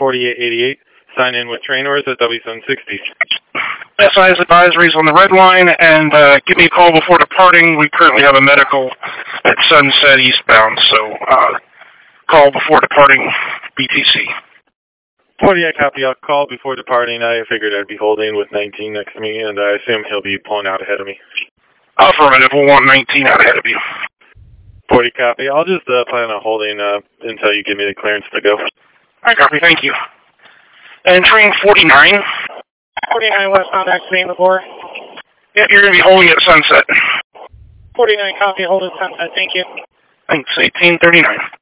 4888. Sign in with Trainers at W760. SI's advisories on the red line, and give me a call before departing. We currently have a medical at Sunset eastbound, so call before departing BTC. 48 copy. I'll call before departing. I figured I'd be holding with 19 next to me, and I assume he'll be pulling out ahead of me. Affirmative. We'll want 19 out ahead of you. 40 copy. I'll just plan on holding until you give me the clearance to go. I copy. Thank you. And train 49. 49 westbound exiting the board. Yep, you're going to be holding at Sunset. 49 copy, hold at Sunset. Thank you. Thanks. 1839.